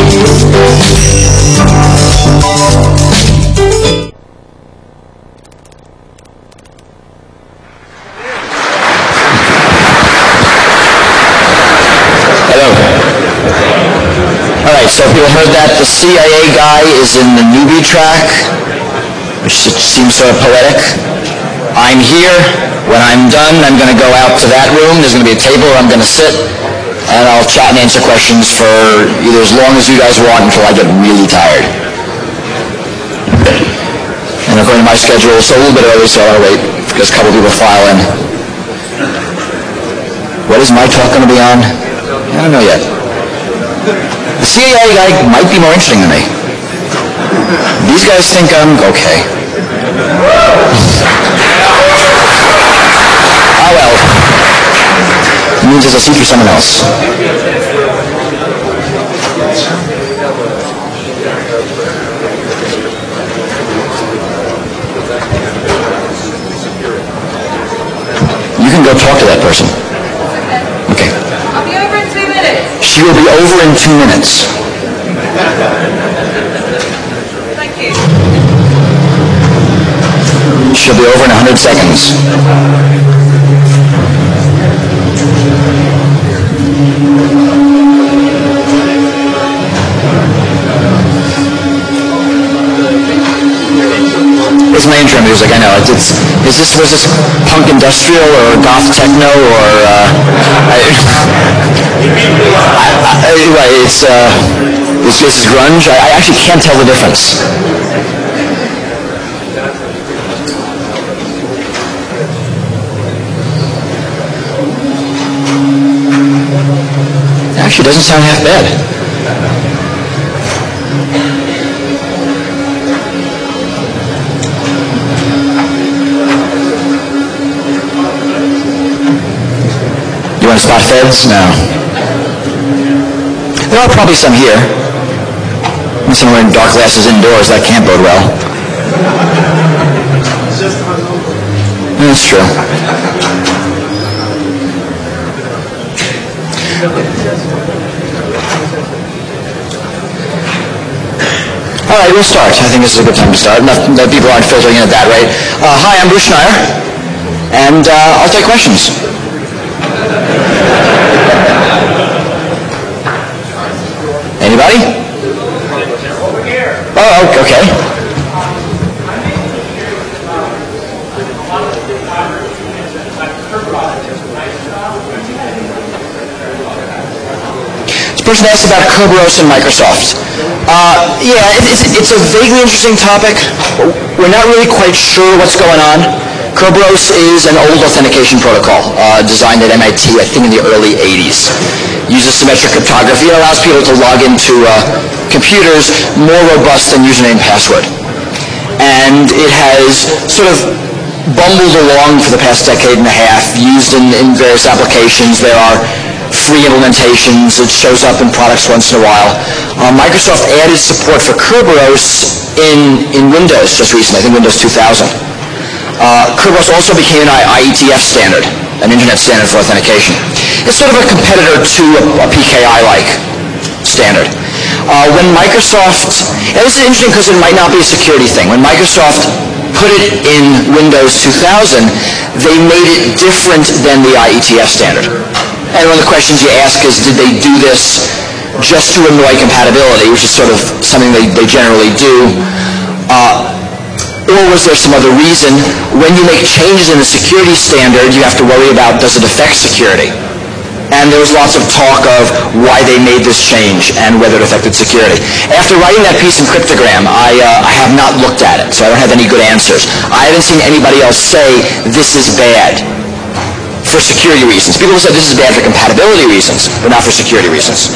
So people heard that the CIA guy is in the newbie track, which seems sort of poetic. I'm here. When I'm done, I'm going to go out to that room. There's going to be a table where I'm going to sit, and I'll chat and answer questions for either as long as you guys want until I get really tired. And according to my schedule, it's a little bit early, so I'll wait because a couple people file in. What is my talk going to be on? I don't know yet. The CIA guy might be more interesting than me. These guys think I'm okay. Ah, well. It means there's a seat for someone else. You can go talk to that person. Okay. I'll be over in 2 minutes. She will be over in 2 minutes. Thank you. She'll be over in 100 seconds. It's my intro music, I know. Was this punk industrial or goth techno or this is grunge. I actually can't tell the difference. Actually, it doesn't sound half bad. You want to spot feds? No. There are probably some here. Some wearing dark glasses indoors. That can't bode well. That's true. All right, we'll start. I think this is a good time to start. Enough people aren't filtering in at that rate. Hi, I'm Bruce Schneier, and I'll take questions. Anybody? Oh, okay. This person asked about Kerberos and Microsoft. It's a vaguely interesting topic. We're not really quite sure what's going on. Kerberos is an old authentication protocol designed at MIT, I think in the early 80s. Uses symmetric cryptography. It allows people to log into computers more robust than username and password. And it has sort of bumbled along for the past decade and a half, used in various applications. There are free implementations. It shows up in products once in a while. Microsoft added support for Kerberos in Windows just recently, I think Windows 2000. Kerberos also became an IETF standard, an internet standard for authentication. It's sort of a competitor to a PKI-like standard. When Microsoft, and this is interesting because it might not be a security thing, when Microsoft put it in Windows 2000, they made it different than the IETF standard. And one of the questions you ask is, did they do this just to annoy compatibility, which is sort of something they generally do, or was there some other reason? When you make changes in the security standard, you have to worry about, does it affect security? And there was lots of talk of why they made this change and whether it affected security. After writing that piece in Cryptogram, I have not looked at it, so I don't have any good answers. I haven't seen anybody else say this is bad for security reasons. People have said this is bad for compatibility reasons, but not for security reasons.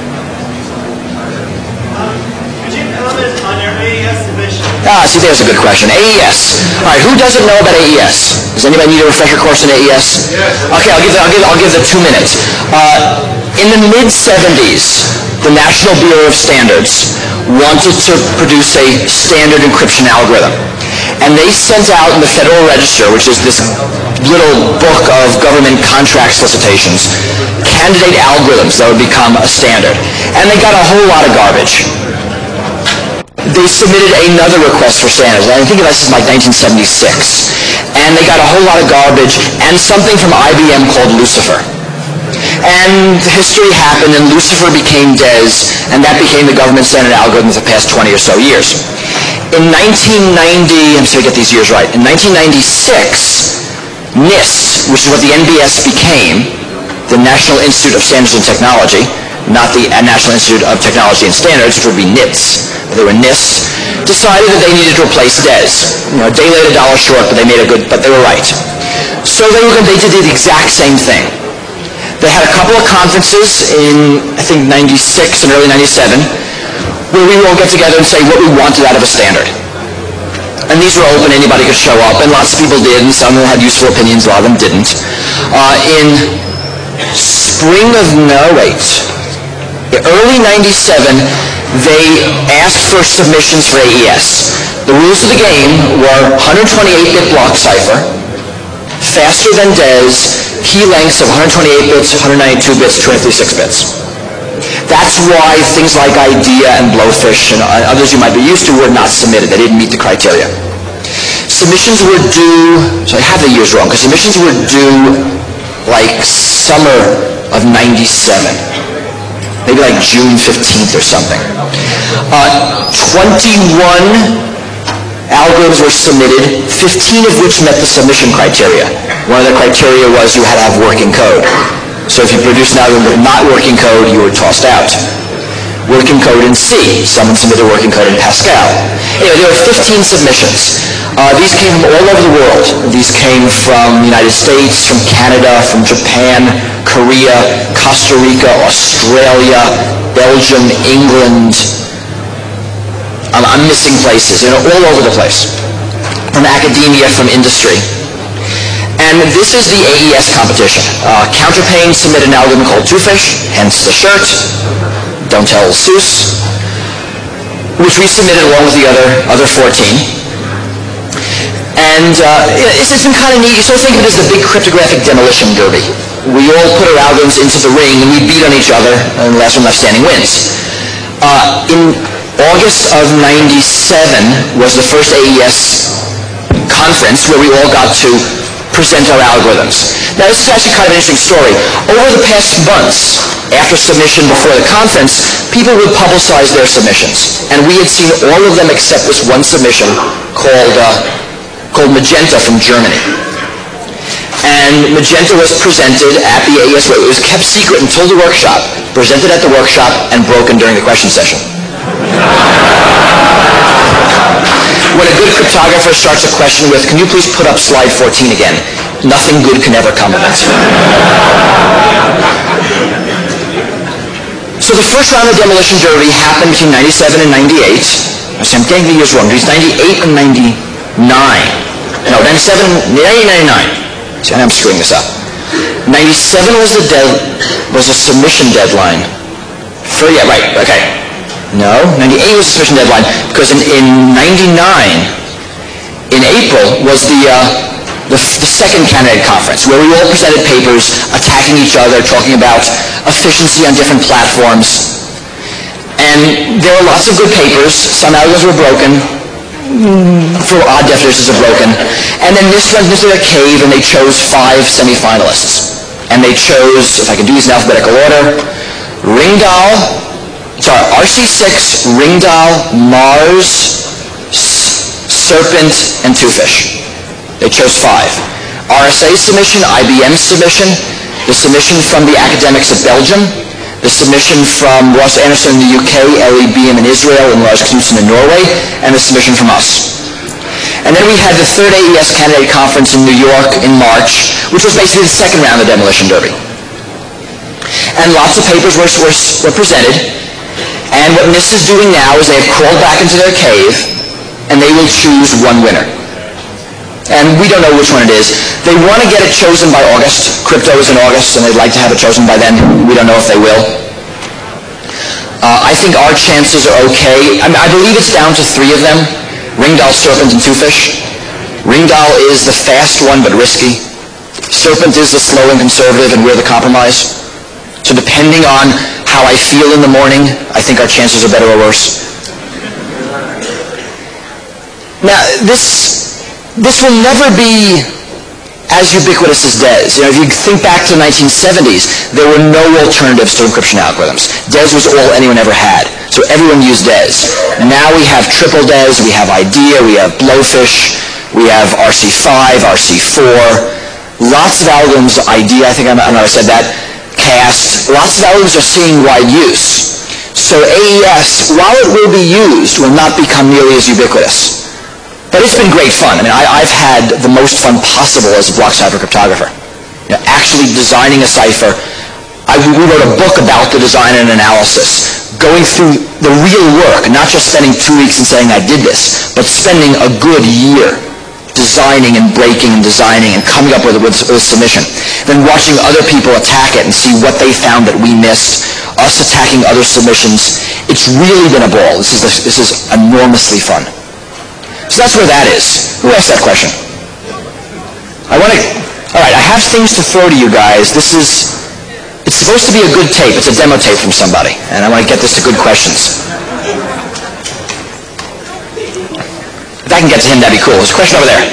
Could you comment on your AES submission? See, there's a good question. AES. All right, who doesn't know about AES? Does anybody need a refresher course in AES? Yes. Okay, I'll give the 2 minutes. In the mid-70s, the National Bureau of Standards wanted to produce a standard encryption algorithm. And they sent out in the Federal Register, which is this little book of government contract solicitations, candidate algorithms that would become a standard. And they got a whole lot of garbage. They submitted another request for standards, and I think this is like 1976. And they got a whole lot of garbage and something from IBM called Lucifer. And history happened, and Lucifer became DES, and that became the government standard algorithm for the past 20 or so years. In 1990, I'm sorry to get these years right, in 1996, NIST, which is what the NBS became, the National Institute of Standards and Technology, not the National Institute of Technology and Standards, which would be NITS, they were NIST, decided that they needed to replace DES. A day late, $1 short, but they were right. So they did the exact same thing. They had a couple of conferences in, I think, 96 and early 97, where we would all get together and say what we wanted out of a standard. And these were open, anybody could show up, and lots of people did, and some of them had useful opinions, a lot of them didn't. In spring of, early 97, they asked for submissions for AES. The rules of the game were 128-bit block cipher, faster than DES, key lengths of 128 bits, 192 bits, 256 bits. That's why things like IDEA and Blowfish and others you might be used to were not submitted. They didn't meet the criteria. Submissions were due, so I have the years wrong, because submissions were due like summer of 97. Maybe like June 15th or something. 21 algorithms were submitted, 15 of which met the submission criteria. One of the criteria was you had to have working code. So if you produced an algorithm with not working code, you were tossed out. Working code in C. Someone submitted working code in Pascal. Anyway, there were 15 submissions. These came from all over the world. These came from the United States, from Canada, from Japan, Korea, Costa Rica, Australia, Belgium, England. I'm missing places, all over the place. From academia, from industry. And this is the AES competition. Counterpane submitted an algorithm called Twofish, hence the shirt. Don't tell Seuss, which we submitted along with the other 14. And it's been kind of neat. You sort of think of it as the big cryptographic demolition derby. We all put our algorithms into the ring and we beat on each other, and the last one left standing wins. In August of 97 was the first AES conference where we all got to present our algorithms. Now this is actually kind of an interesting story. Over the past months, after submission before the conference, people would publicize their submissions. And we had seen all of them except this one submission called Magenta from Germany. And Magenta was presented at the AES. It was kept secret until the workshop, presented at the workshop, and broken during the question session. When a good cryptographer starts a question with, "Can you please put up slide 14 again?" Nothing good can ever come of it. So the first round of demolition derby happened between 97 and 98. I'm getting the years wrong. It was 98 and 99. No, 97, 99. See, I'm screwing this up. 97 was the submission deadline. No, 98 was the submission deadline, because in 99, in April, was the second candidate conference, where we all presented papers attacking each other, talking about efficiency on different platforms. And there were lots of good papers. Some algorithms were broken, for odd definitions of broken. And then NIST went into their cave and they chose 5 semifinalists. And they chose, if I can do these in alphabetical order, RC6, Ringdahl, Mars, Serpent, and Twofish. They chose 5. RSA submission, IBM submission, the submission from the academics of Belgium, the submission from Ross Anderson in the UK, Ellie Beam in Israel, and Lars Knudsen in Norway, and the submission from us. And then we had the third AES candidate conference in New York in March, which was basically the second round of the demolition derby. And lots of papers were presented. And what NIST is doing now is they have crawled back into their cave, and they will choose one winner. And we don't know which one it is. They want to get it chosen by August. Crypto is in August, and they'd like to have it chosen by then. We don't know if they will. I think our chances are okay. I believe it's down to 3 of them: Ringdoll, Serpent, and Twofish. Ringdoll is the fast one, but risky. Serpent is the slow and conservative, and we're the compromise. So depending on how I feel in the morning, I think our chances are better or worse. Now, this will never be as ubiquitous as DES. If you think back to the 1970s, there were no alternatives to encryption algorithms. DES was all anyone ever had, so everyone used DES. Now we have triple DES, we have IDEA, we have Blowfish, we have RC5, RC4, lots of algorithms, IDEA, I think I might have said that, CAST, lots of algorithms are seeing wide use. So AES, while it will be used, will not become nearly as ubiquitous. But it's been great fun. I've had the most fun possible as a block cipher cryptographer. Actually designing a cipher. We wrote a book about the design and analysis, going through the real work, not just spending 2 weeks and saying I did this, but spending a good year designing and breaking and designing and coming up with a submission. Then watching other people attack it and see what they found that we missed, us attacking other submissions. It's really been a ball. This is enormously fun. So that's where that is. Who asked that question? All right, I have things to throw to you guys. It's supposed to be a good tape. It's a demo tape from somebody, and I want to get this to good questions. If I can get to him, that'd be cool. There's a question over there.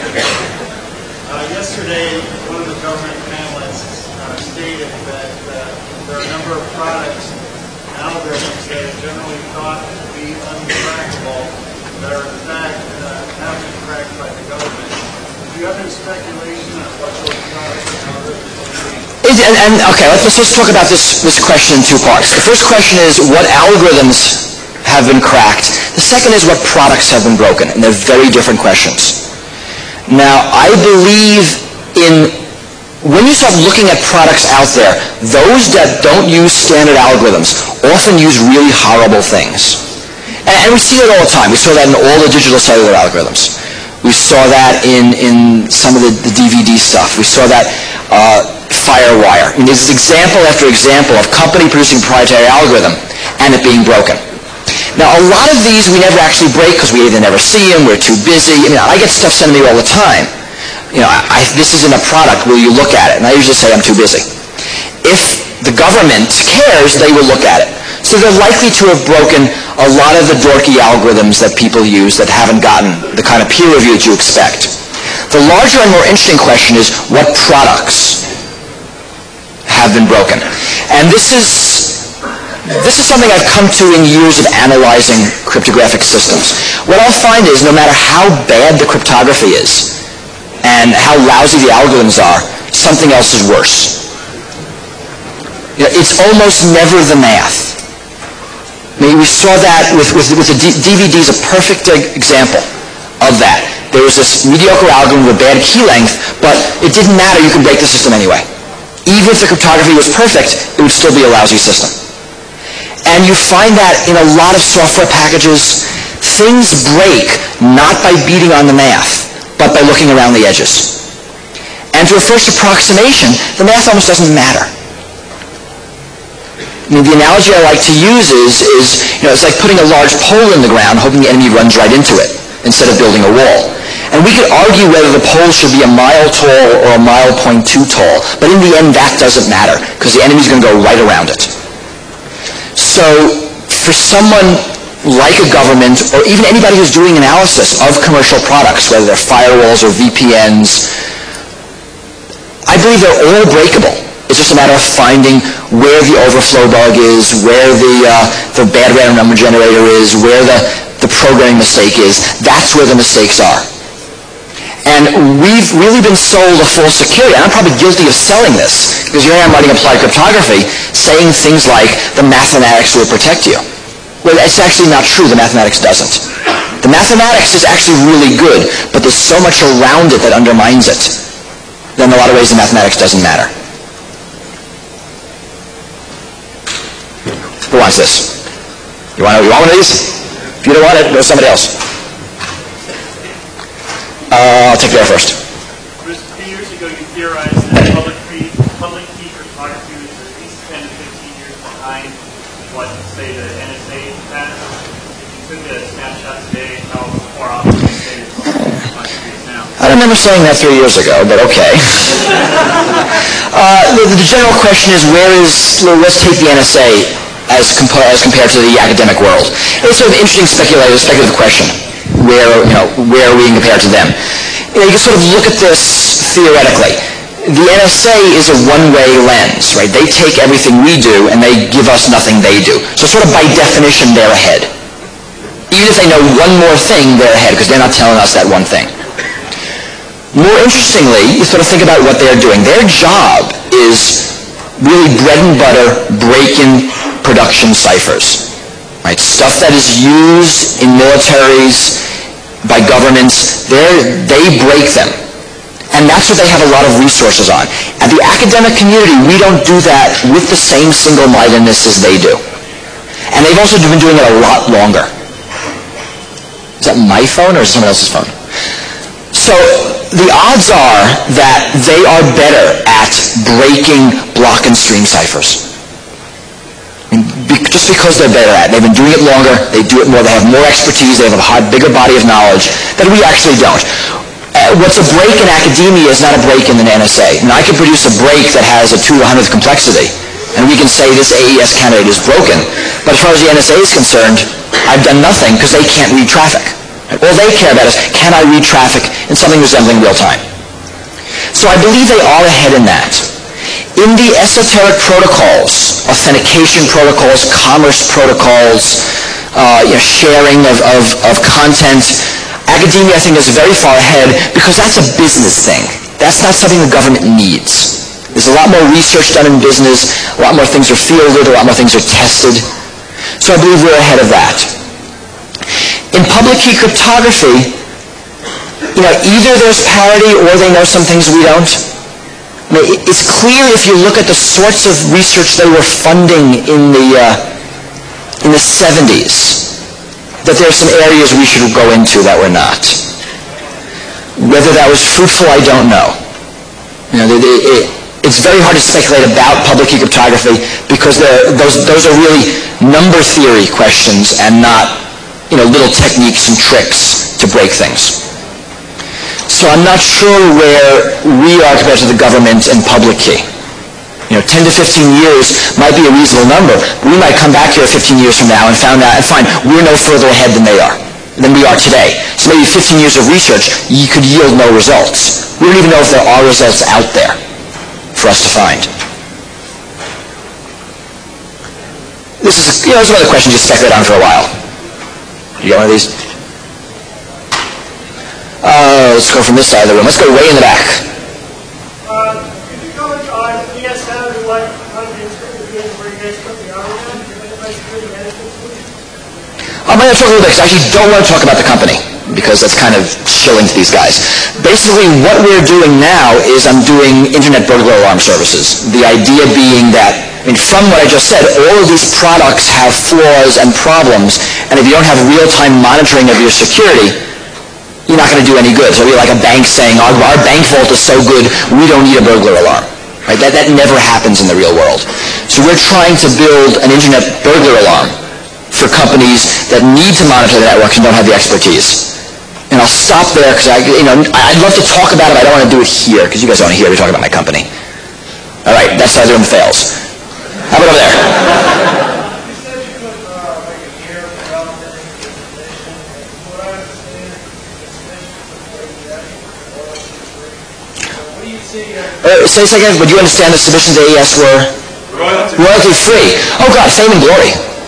Yesterday, one of the government panelists stated that there are a number of products and algorithms that are generally thought to be uncrackable that are in fact have been cracked by the government. Do you have any speculation on what those products and algorithms will be? Okay, let's talk about this question in 2 parts. The first question is what algorithms have been cracked. The second is what products have been broken, and they're very different questions. Now, I believe when you start looking at products out there, those that don't use standard algorithms often use really horrible things. And we see it all the time. We saw that in all the digital cellular algorithms. We saw that in some of the DVD stuff. We saw that FireWire. There's example after example of company producing proprietary algorithm and it being broken. Now, a lot of these we never actually break because we either never see them, we're too busy. I get stuff sent to me all the time. This isn't a product, will you look at it? And I usually say I'm too busy. If the government cares, they will look at it. So they're likely to have broken a lot of the dorky algorithms that people use that haven't gotten the kind of peer review that you expect. The larger and more interesting question is what products have been broken. And this is something I've come to in years of analyzing cryptographic systems. What I'll find is no matter how bad the cryptography is and how lousy the algorithms are, something else is worse. It's almost never the math. We saw that with the DVDs, a perfect example of that. There was this mediocre algorithm with a bad key length, but it didn't matter. You could break the system anyway. Even if the cryptography was perfect, it would still be a lousy system. And you find that in a lot of software packages. Things break not by beating on the math, but by looking around the edges. And to a first approximation, the math almost doesn't matter. The analogy I like to use is it's like putting a large pole in the ground, hoping the enemy runs right into it, instead of building a wall. And we could argue whether the pole should be a mile tall or a mile 0.2 tall, but in the end that doesn't matter, because the enemy's going to go right around it. So for someone like a government, or even anybody who's doing analysis of commercial products, whether they're firewalls or VPNs, I believe they're all breakable. It's just a matter of finding where the overflow bug is, where the bad random number generator is, where the programming mistake is. That's where the mistakes are. And we've really been sold a false security. I'm probably guilty of selling this, because here I am writing applied cryptography, saying things like the mathematics will protect you. Well, it's actually not true. The mathematics doesn't. The mathematics is actually really good, but there's so much around it that undermines it. Then in a lot of ways the mathematics doesn't matter. Who wants this? You want one of these? If you don't want it, go to somebody else. I'll take that first. Chris, a few years ago, you theorized that public key cryptography was at least 10 to 15 years behind what, say, the NSA has. If you took a snapshot today, how far off would you say it's now? I don't remember saying that 3 years ago, but okay. The general question is, let's take the NSA as compared to the academic world. It's sort of an interesting speculative question. Where are we compared to them? You can sort of look at this theoretically. The NSA is a one-way lens, right? They take everything we do and they give us nothing they do. So sort of by definition, they're ahead. Even if they know one more thing, they're ahead because they're not telling us that one thing. More interestingly, you sort of think about what they're doing. Their job is really bread and butter, break-in production ciphers. Right? Stuff that is used in militaries, by governments, they break them. And that's what they have a lot of resources on. At the academic community, we don't do that with the same single-mindedness as they do. And they've also been doing it a lot longer. Is that my phone or is it someone else's phone? So the odds are that they are better at breaking block and stream ciphers. Just because they're better at it. They've been doing it longer, they do it more, they have more expertise, they have a bigger body of knowledge that we actually don't. What's a break in academia is not a break in the NSA. Now, I can produce a break that has a 2 to the 100th complexity, and we can say this AES candidate is broken. But as far as the NSA is concerned, I've done nothing because they can't read traffic. All they care about is, can I read traffic in something resembling real time? So I believe they are ahead in that. In the esoteric protocols, authentication protocols, commerce protocols, sharing of content, academia, I think, is very far ahead because that's a business thing. That's not something the government needs. There's a lot more research done in business, a lot more things are fielded, a lot more things are tested. So I believe we're ahead of that. In public key cryptography, either there's parity or they know some things we don't. It's clear if you look at the sorts of research they were funding in the 70s that there are some areas we should go into that we're not. Whether that was fruitful, I don't know. It's very hard to speculate about public key cryptography because those are really number theory questions and not little techniques and tricks to break things. So I'm not sure where we are compared to the government and public key. 10 to 15 years might be a reasonable number. We might come back here 15 years from now and find we're no further ahead than we are today. So maybe 15 years of research, you could yield no results. We don't even know if there are results out there for us to find. This is another question you speculate on for a while. You got one of these? Let's go from this side of the room. Let's go way in the back. Could you comment on ESM and what countries could be doing for you guys put the algorithm? I'm going to talk a little bit because I actually don't want to talk about the company because that's kind of shilling to these guys. Basically, what we're doing now is I'm doing internet burglar alarm services. The idea being that, from what I just said, all of these products have flaws and problems, and if you don't have real-time monitoring of your security, you're not going to do any good. So it'll be like a bank saying, our bank vault is so good, we don't need a burglar alarm. Right? That never happens in the real world. So we're trying to build an internet burglar alarm for companies that need to monitor the networks and don't have the expertise. And I'll stop there because I'd love to talk about it, but I don't want to do it here because you guys don't want to hear me talk about my company. All right, that side of the room fails. How about over there? Say this again, would you understand the submissions to AES were royalty free? Oh God, fame and glory.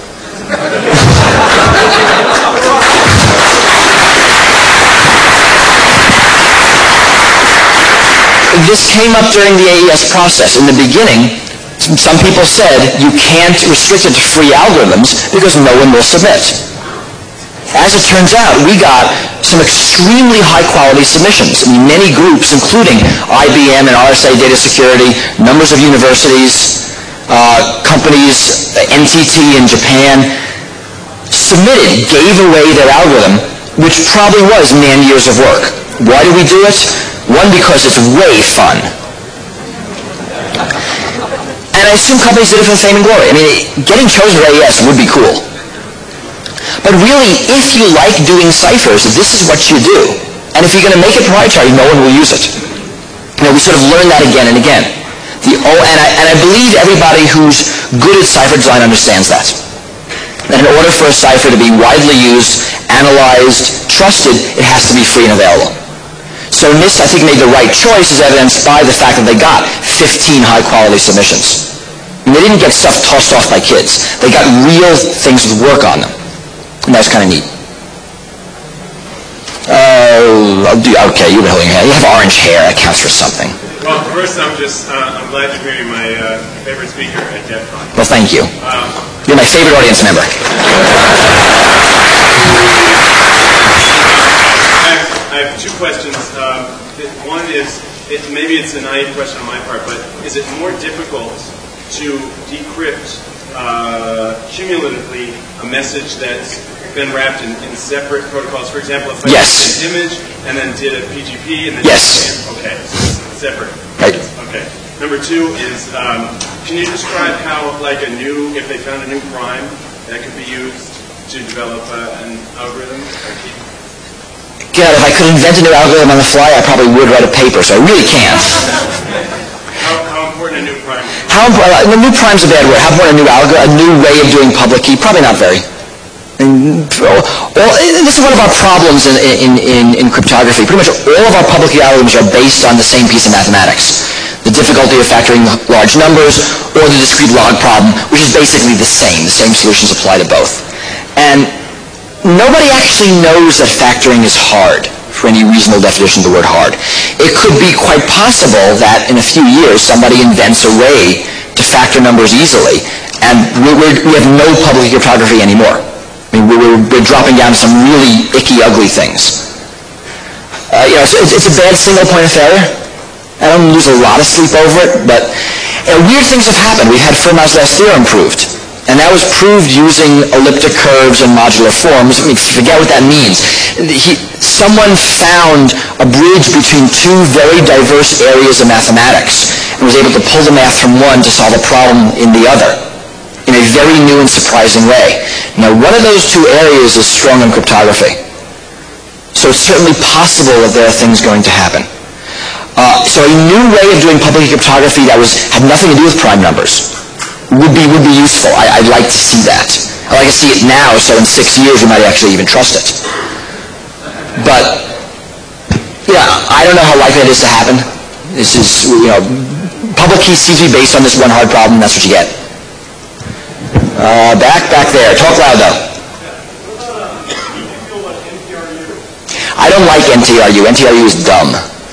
This came up during the AES process. In the beginning, some people said you can't restrict it to free algorithms because no one will submit. As it turns out, we got some extremely high-quality submissions. Many groups, including IBM and RSA Data Security, numbers of universities, companies, NTT in Japan, submitted, gave away their algorithm, which probably was man-years of work. Why do we do it? One, because it's way fun. And I assume companies did it for the fame and glory. I mean, getting chosen for AES would be cool. But really, if you like doing ciphers, this is what you do. And if you're going to make it proprietary, no one will use it. You know, we sort of learn that again and again. And I believe everybody who's good at cipher design understands that. That in order for a cipher to be widely used, analyzed, trusted, it has to be free and available. So NIST, I think, made the right choice, as evidenced by the fact that they got 15 high-quality submissions. And they didn't get stuff tossed off by kids. They got real things with work on them. And that's kind of neat. Okay, you've been holding your hand. You have orange hair. That counts for something. Well, first, I'm glad you're hearing my favorite speaker at DEF CON. Well, thank you. You're my favorite audience member. I have two questions. One is, maybe it's a naive question on my part, but is it more difficult to decrypt cumulatively a message that's been wrapped in separate protocols? For example, if I Yes. did an image and then did a PGP and then Yes. okay, so it's separate. Right. Okay. Number two is, can you describe how, like if they found a new prime that could be used to develop an algorithm? God, if I could invent a new algorithm on the fly, I probably would write a paper, so I really can't. How important a new prime is? A new prime's a bad word. How important a new way of doing public key? Probably not very. This is one of our problems in cryptography. Pretty much all of our public key algorithms are based on the same piece of mathematics. The difficulty of factoring large numbers, or the discrete log problem, which is basically the same. The same solutions apply to both. And nobody actually knows that factoring is hard, for any reasonable definition of the word hard. It could be quite possible that in a few years somebody invents a way to factor numbers easily, and we have no public cryptography anymore. I mean, we're dropping down to some really icky, ugly things. It's a bad single point of failure. I don't lose a lot of sleep over it, but weird things have happened. We've had Fermat's last theorem proved. And that was proved using elliptic curves and modular forms. I mean, forget what that means. Someone found a bridge between two very diverse areas of mathematics and was able to pull the math from one to solve a problem in the other in a very new and surprising way. Now, one of those two areas is strong in cryptography. So it's certainly possible that there are things going to happen. So a new way of doing public cryptography that had nothing to do with prime numbers would be useful. I'd like to see that. I'd like to see it now, so in 6 years we might actually even trust it. But, yeah, I don't know how likely it is to happen. This is, public key seems to be based on this one hard problem, that's what you get. Back there. Talk loud, though. I don't like NTRU. NTRU is dumb.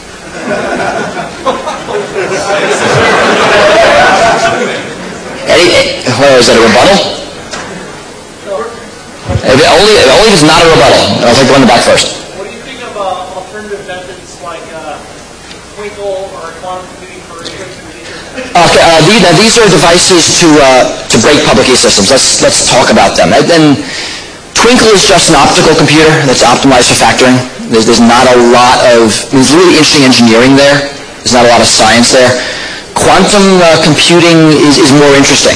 Is that a rebuttal? Only if it's not a rebuttal. I'll take the one in the back first. What do you think of alternative methods like Twinkle or quantum computing for encryption? Okay, these are devices to break public key systems. Let's talk about them. And Twinkle is just an optical computer that's optimized for factoring. There's not a lot of, there's really interesting engineering there. There's not a lot of science there. Quantum computing is more interesting.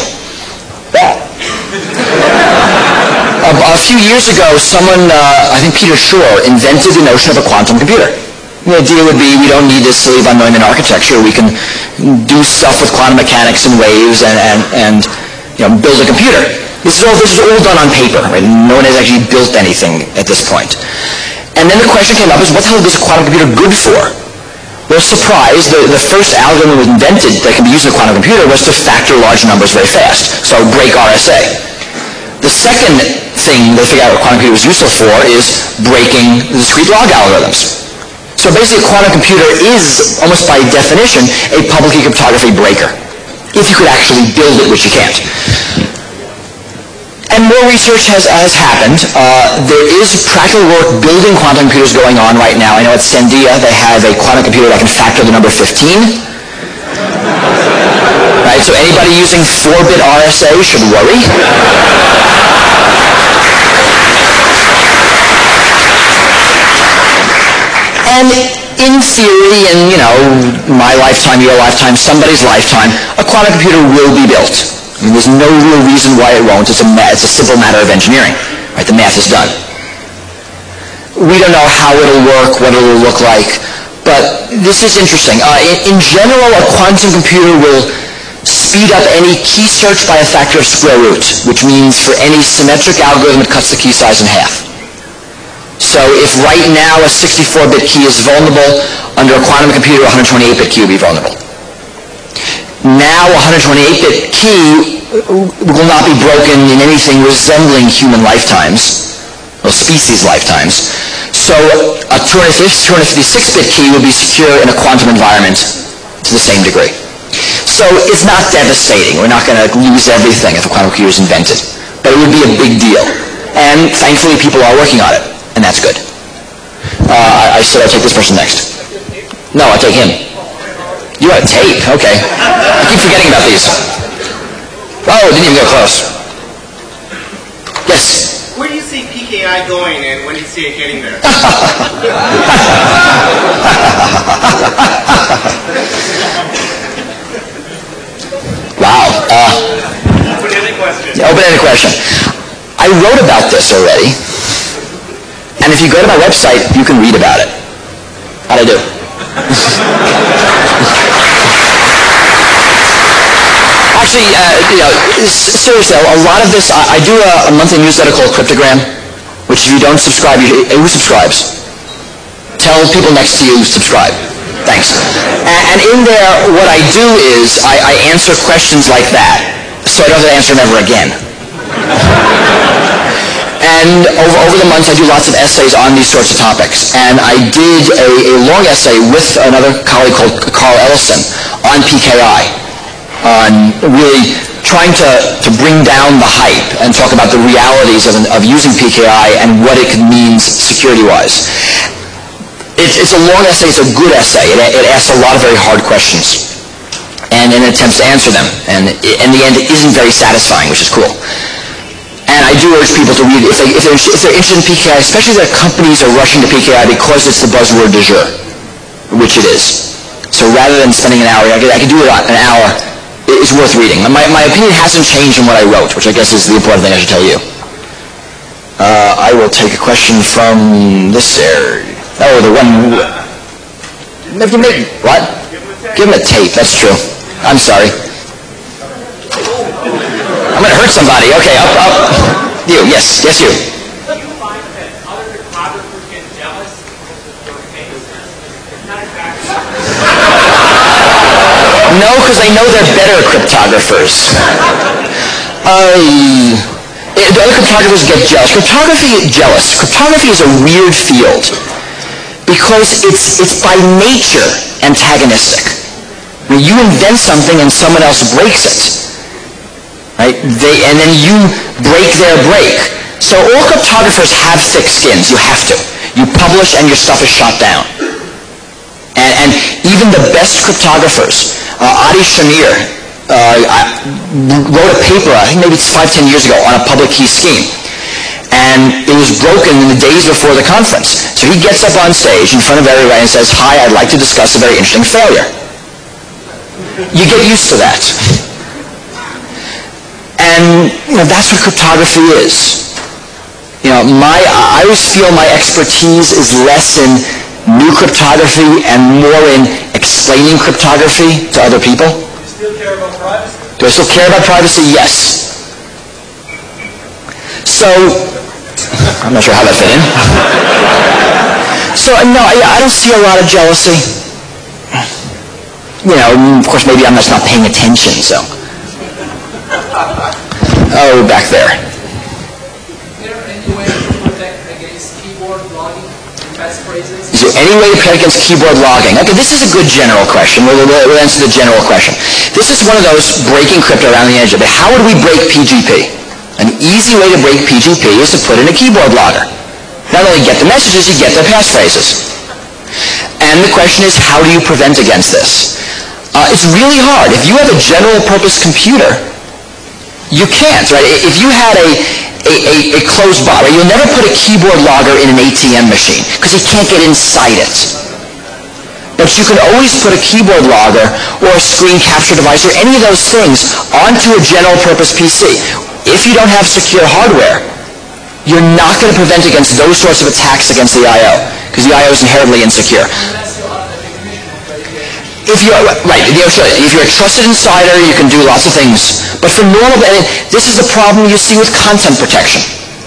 A few years ago, someone, I think Peter Shor, invented the notion of a quantum computer. The idea would be we don't need this silly von Neumann architecture. We can do stuff with quantum mechanics and waves and build a computer. This is all done on paper. Right? No one has actually built anything at this point. And then the question came up is, what the hell is a quantum computer good for? Well, surprise, the first algorithm that was invented that can be used in a quantum computer was to factor large numbers very fast, so break RSA. The second thing they figured out what a quantum computer was useful for is breaking the discrete log algorithms. So basically a quantum computer is, almost by definition, a public key cryptography breaker, if you could actually build it, which you can't. And more research has happened. There is practical work building quantum computers going on right now. I know at Sandia they have a quantum computer that can factor the number 15. Right, so anybody using 4-bit RSA should worry. And in theory, in, my lifetime, your lifetime, somebody's lifetime, a quantum computer will be built. I mean, there's no real reason why it won't. It's a simple matter of engineering. Right? The math is done. We don't know how it'll work, what it'll look like, but this is interesting. In general, a quantum computer will speed up any key search by a factor of square root, which means for any symmetric algorithm, it cuts the key size in half. So if right now a 64-bit key is vulnerable, under a quantum computer, a 128-bit key will be vulnerable. Now a 128-bit key will not be broken in anything resembling human lifetimes, or species lifetimes. So a 256-bit key will be secure in a quantum environment to the same degree. So it's not devastating. We're not going to lose everything if a quantum computer is invented. But it would be a big deal. And thankfully people are working on it. And that's good. I said I'd take this person next. No, I'll take him. You got a tape? Okay. I keep forgetting about these. Oh, didn't even get close. Yes? Where do you see PKI going, and when do you see it getting there? Wow. Open-ended question. Open-ended question. I wrote about this already. And if you go to my website, you can read about it. How'd I do? Actually, seriously, a lot of this, I do a monthly newsletter called Cryptogram, which if you don't subscribe, who subscribes? Tell people next to you, subscribe. Thanks. And in there, what I do is I answer questions like that, so I don't have to answer them ever again. And over the months, I do lots of essays on these sorts of topics. And I did a long essay with another colleague called Carl Ellison on PKI, on really trying to bring down the hype and talk about the realities of using PKI and what it means security-wise. It's a long essay. It's a good essay. It asks a lot of very hard questions and it attempts to answer them. And in the end, it isn't very satisfying, which is cool. And I do urge people to read it. If they're interested in PKI, especially if their companies are rushing to PKI because it's the buzzword du jour, which it is. So rather than spending an hour, I could do it an hour. It's worth reading. My opinion hasn't changed from what I wrote, which I guess is the important thing I should tell you. I will take a question from this area. Oh, the one... What? Give him a tape. That's true. I'm sorry. I'm going to hurt somebody. Okay, up. You, yes, you. Do you find that other cryptographers get jealous because of your famousness? It's not exactly. No, because they know they're better cryptographers. The other cryptographers get jealous. Cryptography is a weird field because it's by nature antagonistic. When you invent something and someone else breaks it, right? And then you break their break. So all cryptographers have thick skins. You have to. You publish and your stuff is shot down. And even the best cryptographers, Adi Shamir wrote a paper, I think maybe it's 5-10 years ago, on a public key scheme. And it was broken in the days before the conference. So he gets up on stage in front of everybody and says, "Hi, I'd like to discuss a very interesting failure." You get used to that. And that's what cryptography is. I always feel my expertise is less in new cryptography and more in explaining cryptography to other people. You still care about privacy? Do I still care about privacy? Yes. So, I'm not sure how that fit in. So, no, I don't see a lot of jealousy. Of course, maybe I'm just not paying attention, so. Oh, back there. Is there any way to protect against keyboard logging and passphrases? Is there any way to protect against keyboard logging? Okay, this is a good general question. We'll answer the general question. This is one of those breaking crypto around the edge of it. How would we break PGP? An easy way to break PGP is to put in a keyboard logger. Not only get the messages, you get the passphrases. And the question is, how do you prevent against this? It's really hard. If you have a general purpose computer, you can't, right? If you had a closed box, right? You'll never put a keyboard logger in an ATM machine because you can't get inside it. But you can always put a keyboard logger or a screen capture device or any of those things onto a general purpose PC. If you don't have secure hardware, you're not going to prevent against those sorts of attacks against the I.O. because the I.O. is inherently insecure. If you're a trusted insider, you can do lots of things. But for normal, this is the problem you see with content protection.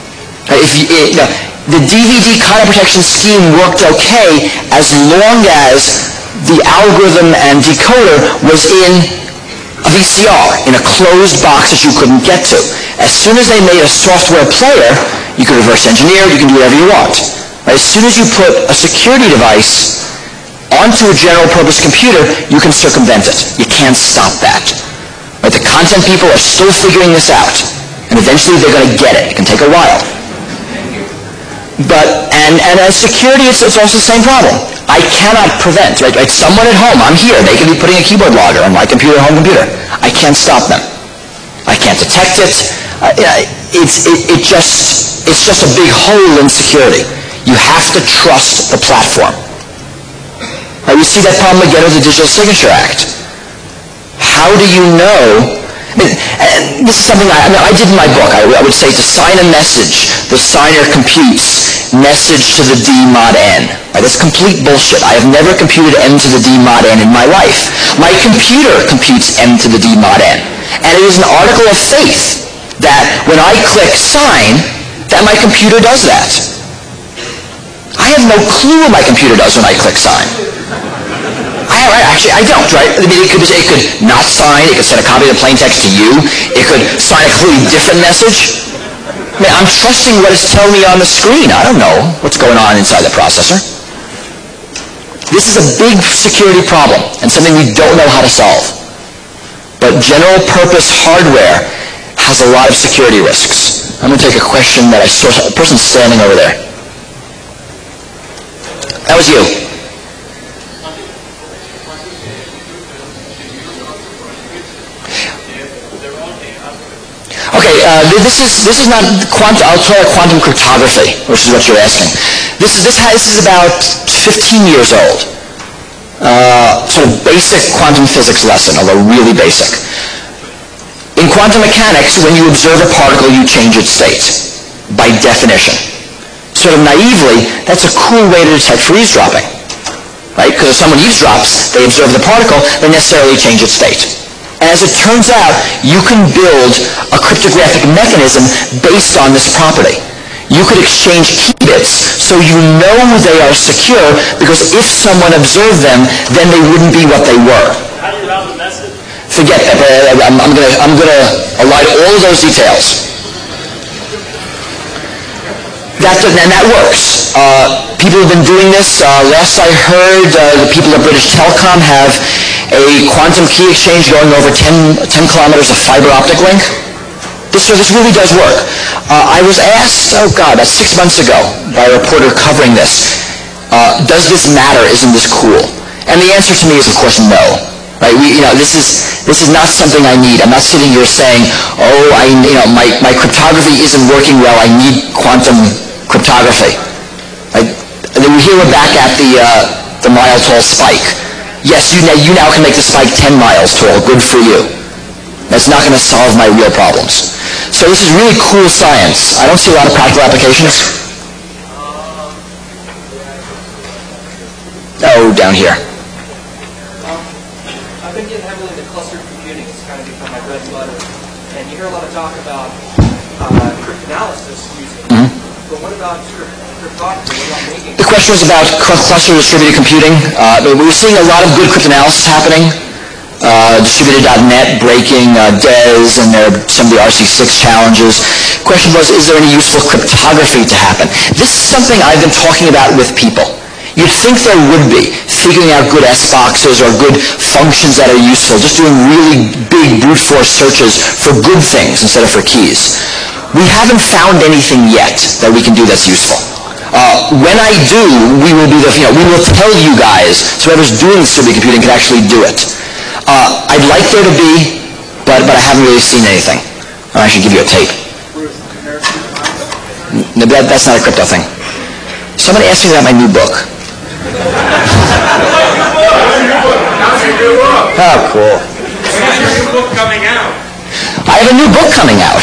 The DVD content protection scheme worked okay as long as the algorithm and decoder was in a VCR, in a closed box that you couldn't get to. As soon as they made a software player, you can reverse engineer, you can do whatever you want. As soon as you put a security device onto a general purpose computer, you can circumvent it. You can't stop that. The content people are still figuring this out, and eventually they're going to get it. It can take a while. And as security, it's also the same problem. I cannot prevent, right? Someone at home, I'm here, they can be putting a keyboard logger on my computer, home computer. I can't stop them. I can't detect it. It's just a big hole in security. You have to trust the platform. We see that problem again with the Digital Signature Act. How do you know? This is something I did in my book. I would say to sign a message, the signer computes message to the D mod N. That's complete bullshit. I have never computed M to the D mod N in my life. My computer computes M to the D mod N. And it is an article of faith that when I click sign, that my computer does that. I have no clue what my computer does when I click sign. I don't, right? It could not sign. It could send a copy of the plain text to you. It could sign a completely different message. I'm trusting what it's telling me on the screen. I don't know what's going on inside the processor. This is a big security problem and something we don't know how to solve. But general purpose hardware has a lot of security risks. I'm going to take a question that I saw. A person standing over there. That was you. Okay, this is not quantum. I'll call it quantum cryptography, which is what you're asking. This is about 15 years old. Sort of basic quantum physics lesson, although really basic. In quantum mechanics, when you observe a particle, you change its state, by definition. Sort of naively, that's a cool way to detect for eavesdropping, right? Because if someone eavesdrops, they observe the particle, they necessarily change its state. And as it turns out, you can build a cryptographic mechanism based on this property. You could exchange key bits so you know they are secure, because if someone observed them, then they wouldn't be what they were. How do you route the message? Forget that. I'm going to elide all of those details. That works. People have been doing this. Last I heard, the people at British Telecom have a quantum key exchange going over 10 kilometers of fiber optic link. This really does work. I was asked, about 6 months ago, by a reporter covering this, does this matter? Isn't this cool? And the answer to me is, of course, no. Right? This is not something I need. I'm not sitting here saying, my cryptography isn't working well. I need quantum cryptography. Right? And then here we're back at the mile-tall spike. Yes, you now can make the spike 10 miles tall. Good for you. That's not going to solve my real problems. So this is really cool science. I don't see a lot of practical applications. Oh, down here. I've been getting heavily into clustered computing. It's kind of become my bread and butter. And you hear a lot of talk about cryptanalysis using it. But what about cryptography? What about making? The question was about cluster distributed computing. We're seeing a lot of good cryptanalysis happening. Distributed.net breaking DES, and there are some of the RC6 challenges. The question was, is there any useful cryptography to happen? This is something I've been talking about with people. You'd think there would be, figuring out good S-boxes or good functions that are useful, just doing really big brute force searches for good things instead of for keys. We haven't found anything yet that we can do that's useful. When I do, we will tell you guys, so whoever's doing distributed computing can actually do it. I'd like there to be, but I haven't really seen anything. I should give you a tape. No, that's not a crypto thing. Somebody asked me about my new book. Oh, cool. When's your new book coming out? I have a new book coming out.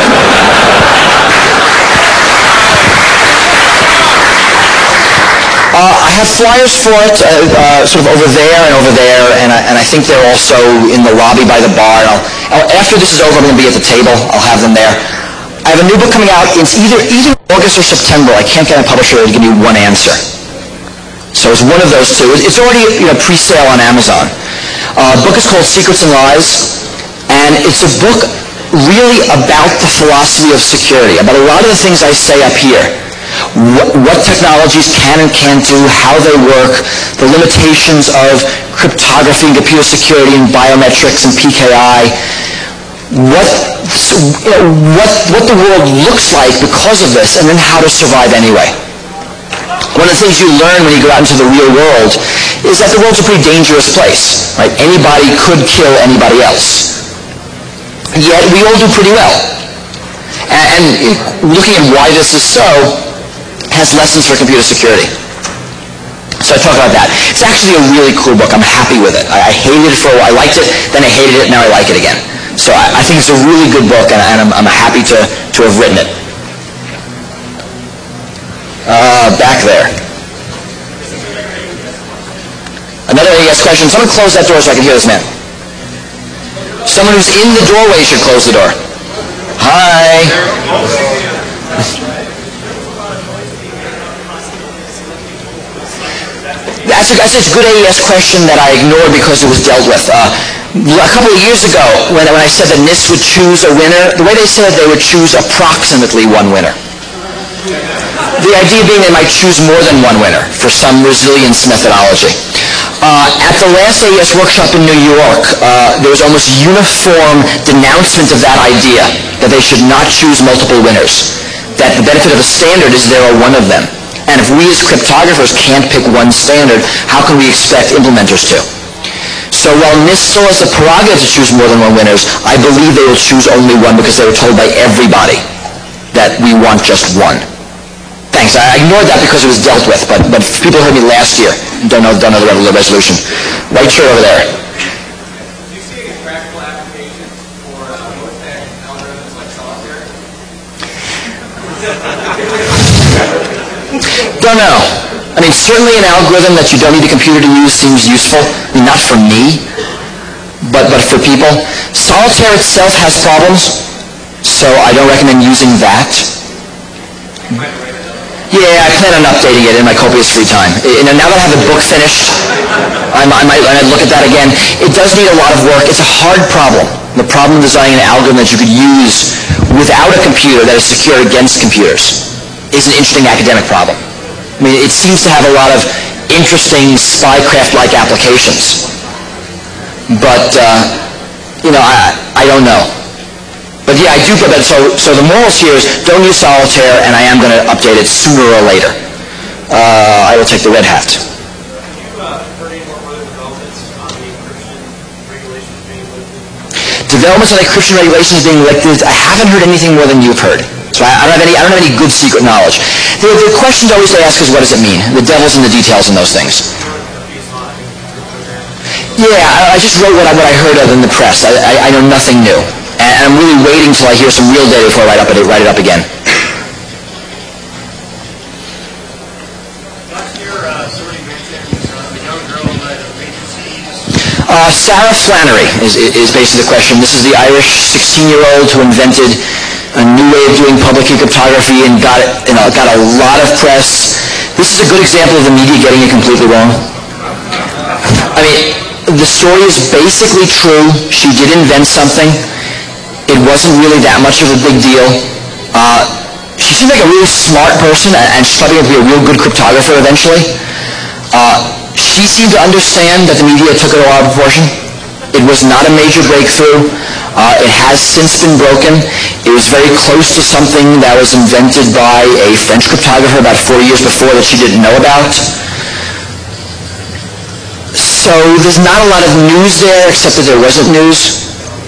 I have flyers for it sort of over there, and I think they're also in the lobby by the bar. After this is over, I'm going to be at the table. I'll have them there. I have a new book coming out. It's either August or September. I can't get a publisher to give me one answer. So it's one of those two. It's already pre-sale on Amazon. The book is called Secrets and Lies, and it's a book really about the philosophy of security, about a lot of the things I say up here. What technologies can and can't do, how they work, the limitations of cryptography and computer security and biometrics and PKI, what the world looks like because of this, and then how to survive anyway. One of the things you learn when you go out into the real world is that the world's a pretty dangerous place, right? Anybody could kill anybody else. Yet we all do pretty well. And looking at why this is so has lessons for computer security. So I talk about that. It's actually a really cool book. I'm happy with it. I hated it for a while. I liked it, then I hated it, now I like it again. So I think it's a really good book, and I'm happy to have written it. Back there. Another AES question. Someone close that door so I can hear this man. Someone who's in the doorway should close the door. Hi. That's a good AES question that I ignored because it was dealt with. A couple of years ago, when I said that NIST would choose a winner, the way they said they would choose approximately one winner. The idea being they might choose more than one winner for some resilience methodology. At the last AES workshop in New York, there was almost uniform denouncement of that idea, that they should not choose multiple winners, that the benefit of a standard is there are one of them. And if we as cryptographers can't pick one standard, how can we expect implementers to? So while NIST still has the prerogative to choose more than one winners, I believe they will choose only one because they were told by everybody that we want just one. Thanks. I ignored that because it was dealt with, but people heard me last year and don't know the resolution. White shirt over there. Do you see any practical applications for OTEC algorithms like solitaire? Don't know. I mean, certainly an algorithm that you don't need a computer to use seems useful. I mean, not for me, but for people. Solitaire itself has problems, so I don't recommend using that. Yeah, I plan on updating it in my copious free time. Now that I have the book finished, I might look at that again. It does need a lot of work. It's a hard problem. The problem of designing an algorithm that you could use without a computer that is secure against computers is an interesting academic problem. I mean, it seems to have a lot of interesting spycraft-like applications. But, I don't know. But yeah, I do put that. So the morals here is don't use solitaire, and I am going to update it sooner or later. I will take the red hat. Have you heard any more further developments on the encryption regulations being lifted? Developments on encryption regulations being lifted, I haven't heard anything more than you've heard. So I don't have any good secret knowledge. The questions always they ask is, what does it mean? The devil's in the details in those things. Yeah, I just wrote what I heard of in the press. I know nothing new. And I'm really waiting till I hear some real data before I write it up again. Last year, somebody mentioned the young girl that agencies. Sarah Flannery is basically the question. This is the Irish 16-year-old who invented a new way of doing public key cryptography and got a lot of press. This is a good example of the media getting it completely wrong. I mean, the story is basically true. She did invent something. It wasn't really that much of a big deal. She seemed like a really smart person, and she's probably going to be a real good cryptographer eventually. She seemed to understand that the media took it all out of proportion. It was not a major breakthrough. It has since been broken. It was very close to something that was invented by a French cryptographer about 4 years before that she didn't know about. So there's not a lot of news there, except that there wasn't news.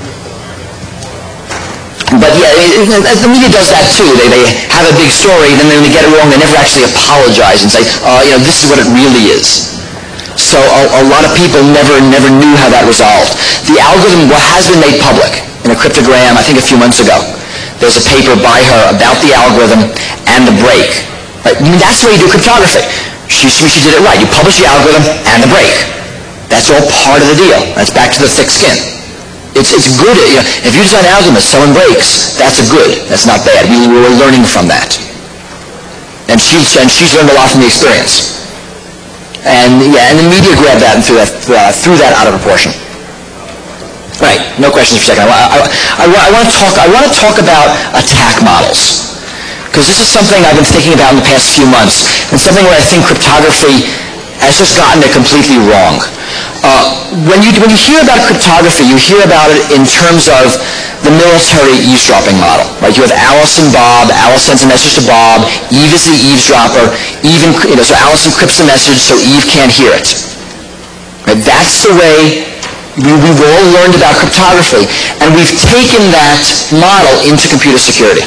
But yeah, the media does that too. They have a big story, then when they get it wrong, they never actually apologize and say, this is what it really is. So a lot of people never knew how that resolved. The algorithm has been made public in a cryptogram, I think a few months ago. There's a paper by her about the algorithm and the break. Right? I mean, that's the way you do cryptography. She did it right. You publish the algorithm and the break. That's all part of the deal. That's back to the thick skin. It's good. If you design an algorithm that someone breaks, that's a good. That's not bad. We were learning from that. And she's learned a lot from the experience. And the media grabbed that and threw that out of proportion. Right. No questions for a second. I want to talk about attack models, because this is something I've been thinking about in the past few months, and something where I think cryptography has just gotten it completely wrong. When you hear about cryptography, you hear about it in terms of the military eavesdropping model. Right? You have Alice and Bob. Alice sends a message to Bob. Eve is the eavesdropper. So Alice encrypts the message so Eve can't hear it. Right? That's the way we've all learned about cryptography, and we've taken that model into computer security.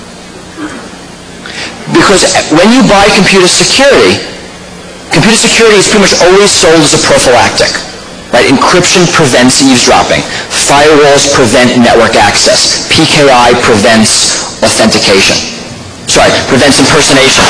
Because when you buy computer security is pretty much always sold as a prophylactic. Right? Encryption prevents eavesdropping. Firewalls prevent network access. PKI prevents authentication. Prevents impersonation.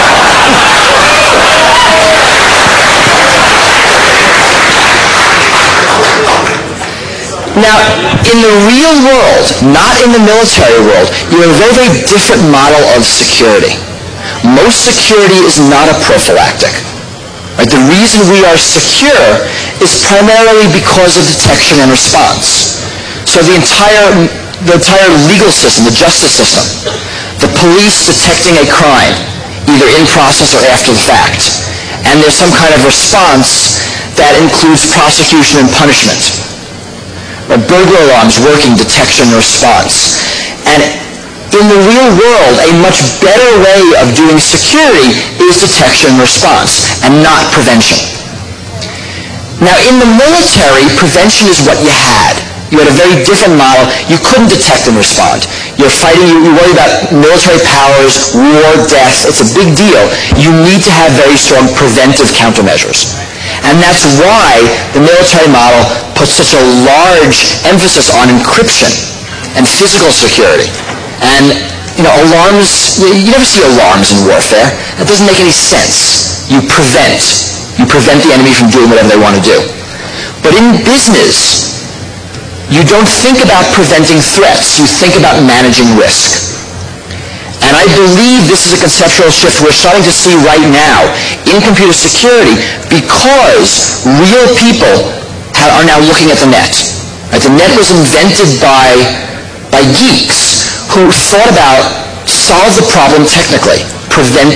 Now, in the real world, not in the military world, you have a very, very different model of security. Most security is not a prophylactic. Right? The reason we are secure is primarily because of detection and response. So the entire legal system, the justice system, the police detecting a crime, either in process or after the fact, and there's some kind of response that includes prosecution and punishment. Burglar alarms working, detection and response. And in the real world, a much better way of doing security is detection and response, and not prevention. Now, in the military, prevention is what you had. You had a very different model. You couldn't detect and respond. You're fighting, you worry about military powers, war, death. It's a big deal. You need to have very strong preventive countermeasures. And that's why the military model puts such a large emphasis on encryption and physical security. And, alarms, you never see alarms in warfare. That doesn't make any sense. You prevent the enemy from doing whatever they want to do. But in business, you don't think about preventing threats. You think about managing risk. And I believe this is a conceptual shift we're starting to see right now in computer security, because real people are now looking at the net. Right? The net was invented by geeks who thought about solve the problem technically, prevent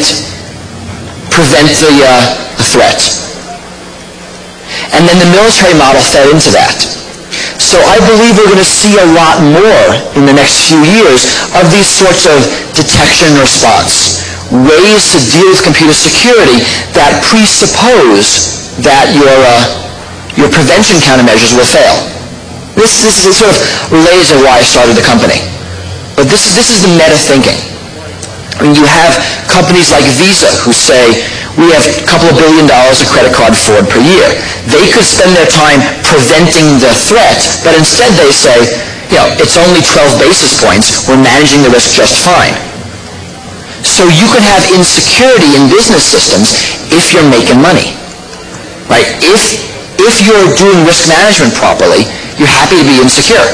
the threat. And then the military model fed into that. So I believe we're going to see a lot more in the next few years of these sorts of detection and response, ways to deal with computer security that presuppose that your prevention countermeasures will fail. This is sort of related to why I started the company. But this is the meta thinking. I mean, you have companies like Visa who say, we have a couple of $1 billion of credit card fraud per year. They could spend their time preventing the threat, but instead they say, it's only 12 basis points. We're managing the risk just fine. So you can have insecurity in business systems if you're making money. Right? If you're doing risk management properly, you're happy to be insecure.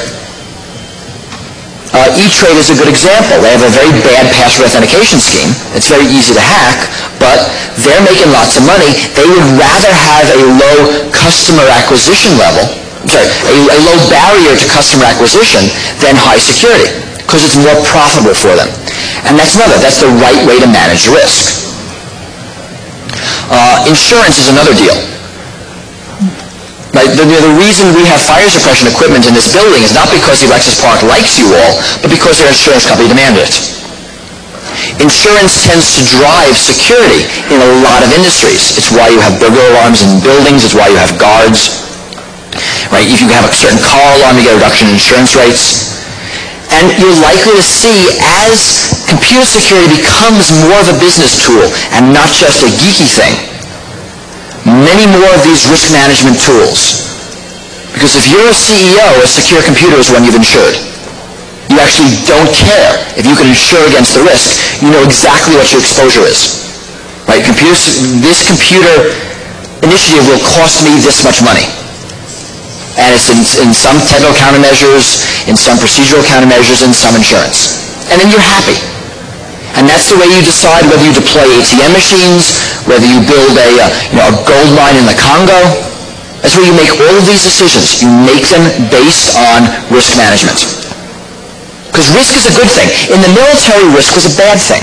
E-Trade is a good example. They have a very bad password authentication scheme. It's very easy to hack, but they're making lots of money. They would rather have a low customer acquisition level, a low barrier to customer acquisition than high security, because it's more profitable for them. And that's the right way to manage risk. Insurance is another deal. Right? The reason we have fire suppression equipment in this building is not because the Lexus Park likes you all, but because their insurance company demanded it. Insurance tends to drive security in a lot of industries. It's why you have burglar alarms in buildings. It's why you have guards. Right? If you have a certain car alarm, you get a reduction in insurance rates. And you're likely to see, as computer security becomes more of a business tool and not just a geeky thing, many more of these risk management tools. Because if you're a CEO, a secure computer is one you've insured. You actually don't care if you can insure against the risk. You know exactly what your exposure is. Right? This computer initiative will cost me this much money. And it's in some technical countermeasures, in some procedural countermeasures, in some insurance. And then you're happy. And that's the way you decide whether you deploy ATM machines, whether you build a gold mine in the Congo. That's where you make all of these decisions. You make them based on risk management. Because risk is a good thing. In the military, risk was a bad thing.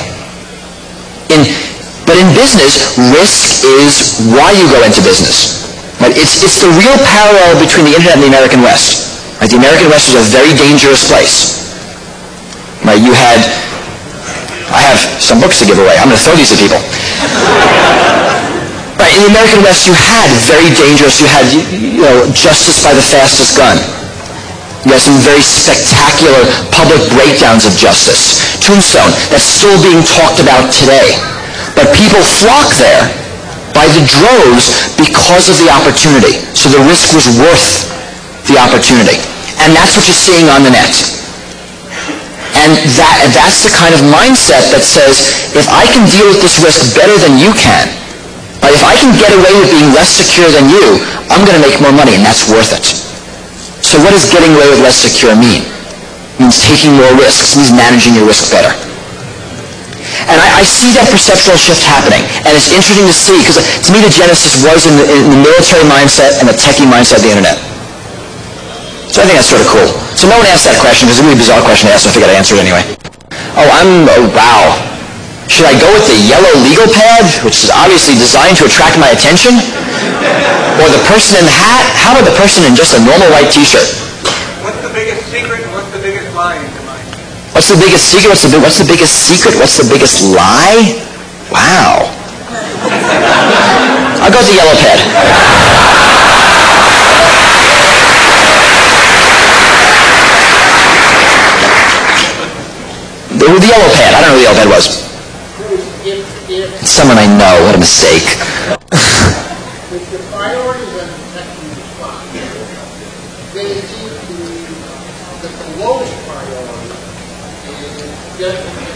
But in business, risk is why you go into business. Right? It's the real parallel between the Internet and the American West. Right? The American West was a very dangerous place. Right? I have some books to give away. I'm going to throw these at people. Right? In the American West, you had very dangerous. You had justice by the fastest gun. You have some very spectacular public breakdowns of justice. Tombstone, that's still being talked about today. But people flock there by the droves because of the opportunity. So the risk was worth the opportunity. And that's what you're seeing on the net. And that's the kind of mindset that says, if I can deal with this risk better than you can, if I can get away with being less secure than you, I'm going to make more money, and that's worth it. So what does getting away with less secure mean? It means taking more risks. It means managing your risk better. And I see that perceptual shift happening. And it's interesting to see, because to me the genesis was in the military mindset and the techie mindset of the Internet. So I think that's sort of cool. So no one asked that question. It was a really bizarre question to ask, so I figured I'd answer it anyway. Wow. Should I go with the yellow legal pad, which is obviously designed to attract my attention? Or the person in the hat? How about the person in just a normal white t-shirt? What's the biggest secret and what's the biggest lie in your mind? What's the biggest secret? What's the biggest secret? What's the biggest lie? Wow. I'll go with the yellow pad. The yellow pad. I don't know who the yellow pad was. It's someone I know. What a mistake. With the priorities and protecting the spot, they seem to be the lowest priority is definitely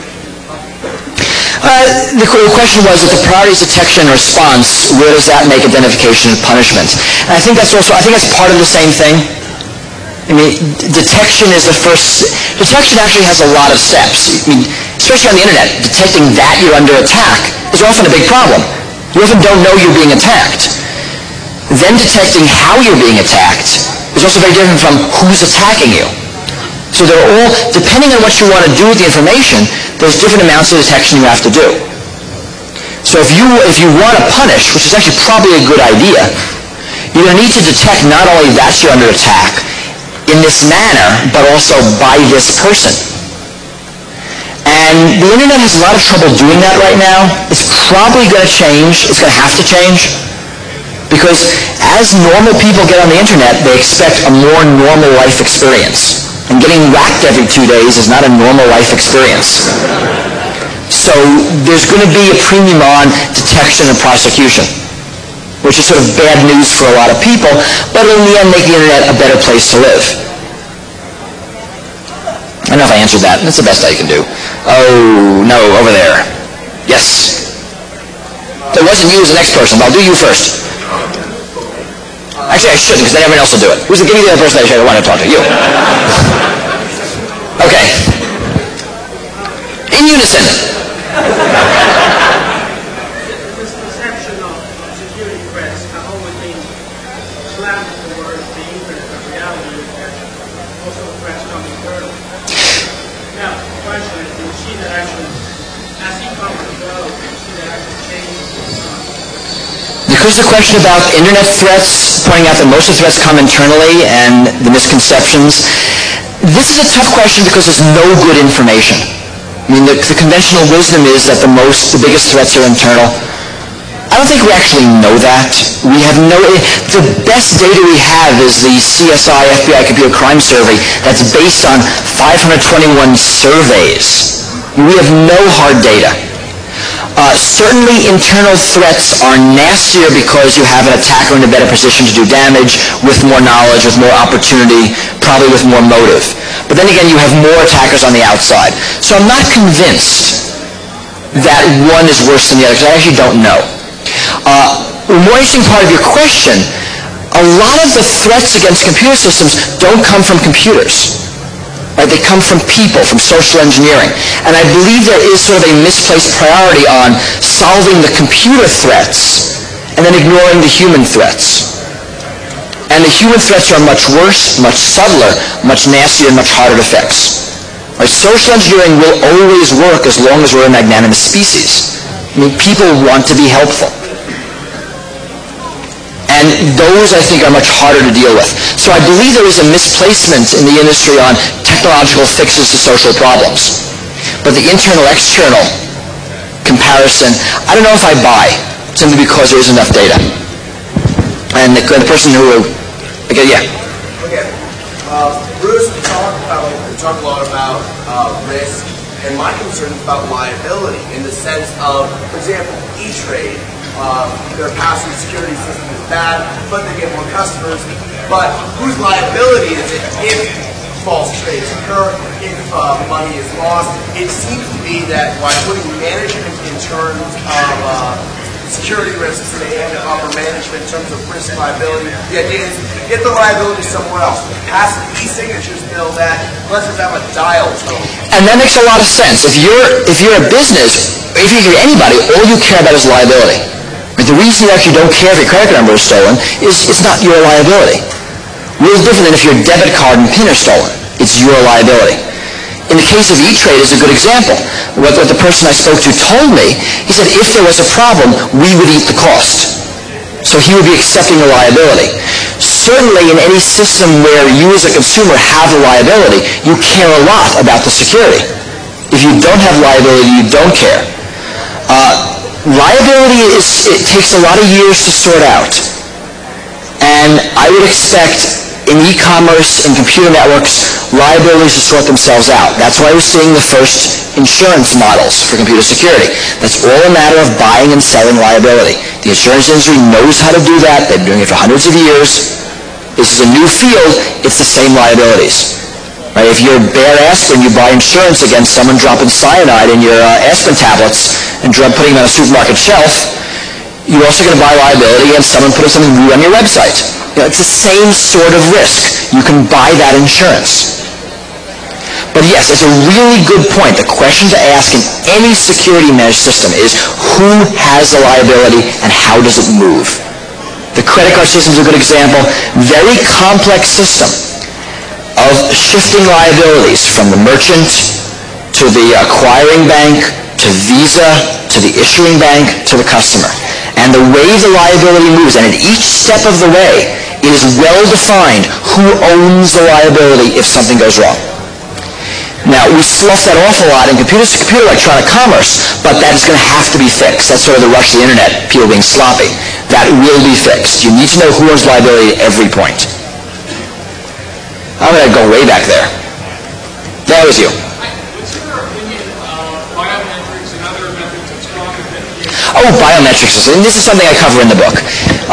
the question was, if the priority is detection and response, where does that make identification and punishment? And I think that's part of the same thing. I mean, detection is the first. Detection actually has a lot of steps. I mean, especially on the Internet, detecting that you're under attack is often a big problem. You often don't know you're being attacked. Then detecting how you're being attacked is also very different from who's attacking you. So they're all, depending on what you want to do with the information, there's different amounts of detection you have to do. So if you want to punish, which is actually probably a good idea, you're going to need to detect not only that you're under attack in this manner, but also by this person. And the Internet has a lot of trouble doing that right now. It's probably going to change. It's going to have to change. Because as normal people get on the Internet, they expect a more normal life experience. And getting whacked every 2 days is not a normal life experience. So there's going to be a premium on detection and prosecution, which is sort of bad news for a lot of people, but in the end make the Internet a better place to live. I don't know if I answered that. That's the best I can do. Oh, no, over there. Yes. It wasn't you, it was the next person, but I'll do you first. Actually, I shouldn't, because then everyone else will do it. Give me the other person I want to talk to. You. Okay. In unison. This perception of security threats have always been slanted towards the Internet, but reality is that most of the threats come internally. Now, the question is, do you see that actually, as e-commerce grows, do you see that actually changing? Because the question about Internet threats, pointing out that most of the threats come internally and the misconceptions, this is a tough question because there's no good information. I mean, the conventional wisdom is that the biggest threats are internal. I don't think we actually know that. The best data we have is the CSI FBI Computer Crime Survey that's based on 521 surveys. We have no hard data. Certainly internal threats are nastier because you have an attacker in a better position to do damage with more knowledge, with more opportunity, probably with more motive. But then again, you have more attackers on the outside. So I'm not convinced that one is worse than the other, because I actually don't know. The more interesting part of your question, a lot of the threats against computer systems don't come from computers. Right? They come from people, from social engineering. And I believe there is sort of a misplaced priority on solving the computer threats and then ignoring the human threats. And the human threats are much worse, much subtler, much nastier, and much harder to fix. Right? Social engineering will always work as long as we're a magnanimous species. I mean, people want to be helpful. And those, I think, are much harder to deal with. So I believe there is a misplacement in the industry on technological fixes to social problems. But the internal-external comparison, I don't know if I buy, simply because there isn't enough data. And the person who, okay, yeah. Okay. Bruce, we talk a lot about risk, and my concern is about liability in the sense of, for example, E-Trade. Their passive security system is bad, but they get more customers. But whose liability is it if false trades occur, if money is lost? It seems to be that by putting management in terms of security risks in the hand of upper management in terms of risk liability, the idea is get the liability somewhere else. Passive e-signatures bill that, let's just have a dial tone. And that makes a lot of sense. If you're a business, if you're anybody, all you care about is liability. The reason you actually don't care if your credit card number is stolen is it's not your liability. Real different than if your debit card and PIN are stolen. It's your liability. In the case of E-Trade is a good example. What the person I spoke to told me, he said if there was a problem, we would eat the cost. So he would be accepting the liability. Certainly in any system where you as a consumer have a liability, you care a lot about the security. If you don't have liability, you don't care. Liability it takes a lot of years to sort out. And I would expect in e-commerce and computer networks, liabilities to sort themselves out. That's why we're seeing the first insurance models for computer security. That's all a matter of buying and selling liability. The insurance industry knows how to do that. They've been doing it for hundreds of years. This is a new field. It's the same liabilities. Right? If you're bare aspirin, you buy insurance against someone dropping cyanide in your aspirin tablets and putting them on a supermarket shelf, you're also going to buy liability against someone putting something rude on your website. It's the same sort of risk. You can buy that insurance. But yes, it's a really good point. The question to ask in any security managed system is who has the liability and how does it move? The credit card system is a good example. Very complex system of shifting liabilities from the merchant to the acquiring bank to Visa to the issuing bank to the customer. And the way the liability moves, and at each step of the way, it is well defined who owns the liability if something goes wrong. Now, we slough that off a lot in computer electronic commerce, but that is going to have to be fixed. That's sort of the rush of the internet, people being sloppy. That will be fixed. You need to know who owns liability at every point. I'm going to go way back there. That was you. What's your opinion of biometrics and other methods of strong authentication? Oh, biometrics. And this is something I cover in the book.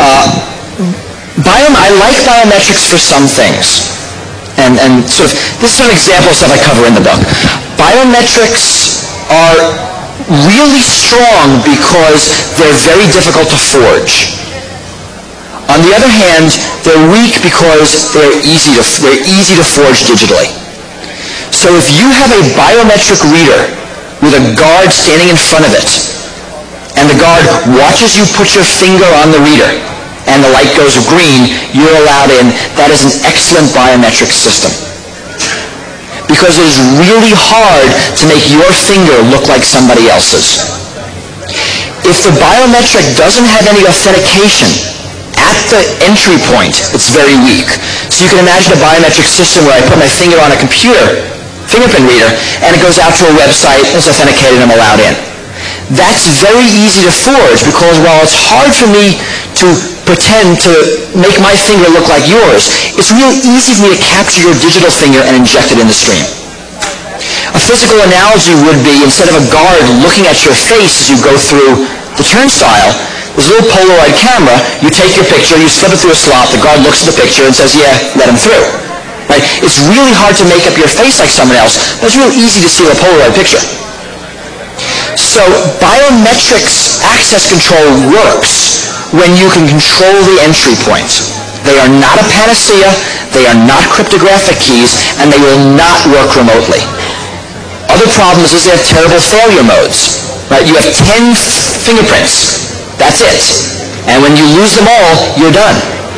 I like biometrics for some things. And sort of, this is an example of stuff I cover in the book. Biometrics are really strong because they're very difficult to forge. On the other hand, they're weak because they're easy to forge digitally. So if you have a biometric reader with a guard standing in front of it, and the guard watches you put your finger on the reader, and the light goes green, you're allowed in, that is an excellent biometric system. Because it is really hard to make your finger look like somebody else's. If the biometric doesn't have any authentication at the entry point, it's very weak. So you can imagine a biometric system where I put my finger on a computer, fingerprint reader, and it goes out to a website, and it's authenticated, and I'm allowed in. That's very easy to forge because while it's hard for me to pretend to make my finger look like yours, it's real easy for me to capture your digital finger and inject it in the stream. A physical analogy would be, instead of a guard looking at your face as you go through the turnstile, there's a little Polaroid camera. You take your picture, you slip it through a slot, the guard looks at the picture and says, yeah, let him through. Right? It's really hard to make up your face like someone else, but it's real easy to steal a Polaroid picture. So biometrics access control works when you can control the entry point. They are not a panacea, they are not cryptographic keys, and they will not work remotely. Other problems is they have terrible failure modes. Right? You have 10 fingerprints. That's it. And when you lose them all, you're done.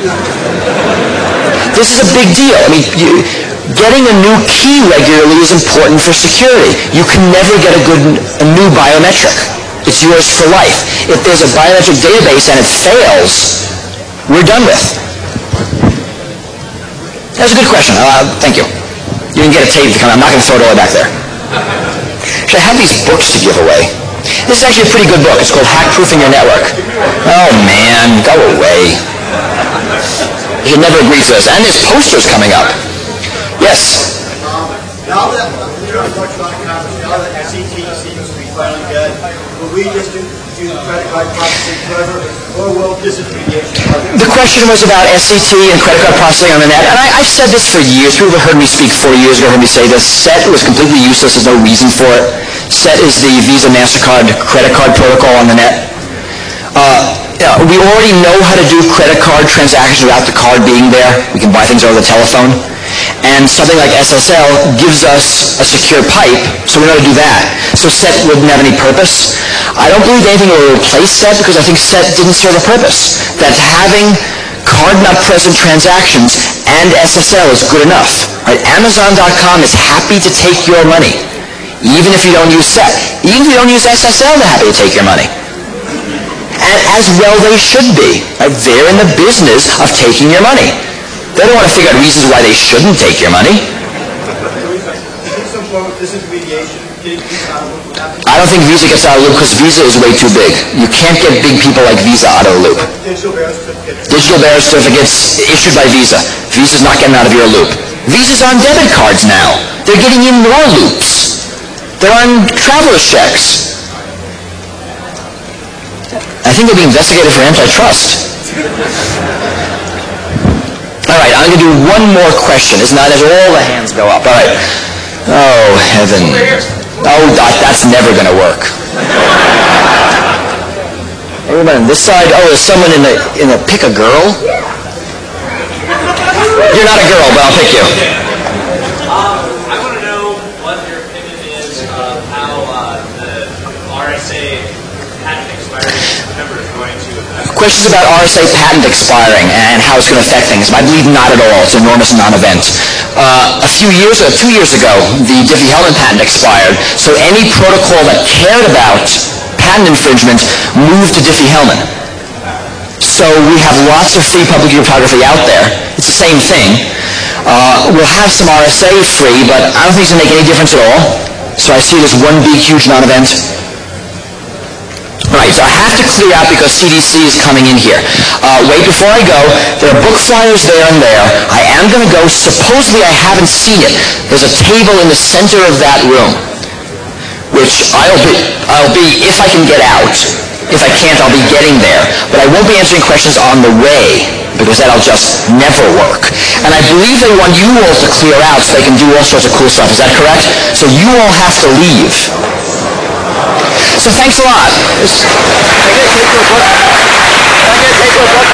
This is a big deal. I mean, getting a new key regularly is important for security. You can never get a new biometric. It's yours for life. If there's a biometric database and it fails, we're done with. That's a good question. Thank you. You didn't get a tape to come. I'm not going to throw it all back there. Actually, I have these books to give away. This is actually a pretty good book. It's called Hack-Proofing Your Network. Oh, man. Go away. You should never agree to this. And there's posters coming up. Yes? Now that electronic commerce, now that SET seems to be finally dead, will we just do credit card processing forever, or will disintermediation? The question was about SET and credit card processing on the net, and I've said this for years. People have heard me speak 4 years ago, heard me say this. SET was completely useless. There's no reason for it. SET is the Visa, MasterCard credit card protocol on the net. We already know how to do credit card transactions without the card being there. We can buy things over the telephone. And something like SSL gives us a secure pipe, so we know how to do that. So SET wouldn't have any purpose. I don't believe anything will replace SET because I think SET didn't serve a purpose. That having card-not-present transactions and SSL is good enough. Right? Amazon.com is happy to take your money, even if you don't use SET. Even if you don't use SSL, they're happy to take your money. And as well they should be. Right? They're in the business of taking your money. They don't want to figure out reasons why they shouldn't take your money. I don't think Visa gets out of the loop because Visa is way too big. You can't get big people like Visa out of the loop. Digital bearer certificates issued by Visa. Visa's not getting out of your loop. Visa's on debit cards now. They're getting in more loops. They're on traveler's checks. I think they'll be investigated for antitrust. All right, I'm going to do one more question. Isn't that as all the hands go up? All right. Oh, heaven. Oh, that's never going to work. Everybody on this side. Oh, there's someone in the pick a girl? You're not a girl, but I'll pick you. I want to know what your opinion is of how the RSA patent expiry is going to affect. Questions about RSA patent expiring and how it's going to affect things. I believe not at all. It's an enormous non-event. 2 years ago, the Diffie-Hellman patent expired, so any protocol that cared about patent infringement moved to Diffie-Hellman. So we have lots of free public cryptography out there. It's the same thing. We'll have some RSA free, but I don't think it's going to make any difference at all. So I see it as one big, huge non-event. Right, so I have to clear out because CDC is coming in here. Wait, before I go, there are book flyers there and there. I am going to go. Supposedly I haven't seen it. There's a table in the center of that room, which I'll be if I can get out. If I can't, I'll be getting there. But I won't be answering questions on the way, because that'll just never work. And I believe they want you all to clear out so they can do all sorts of cool stuff. Is that correct? So you all have to leave. So thanks a lot.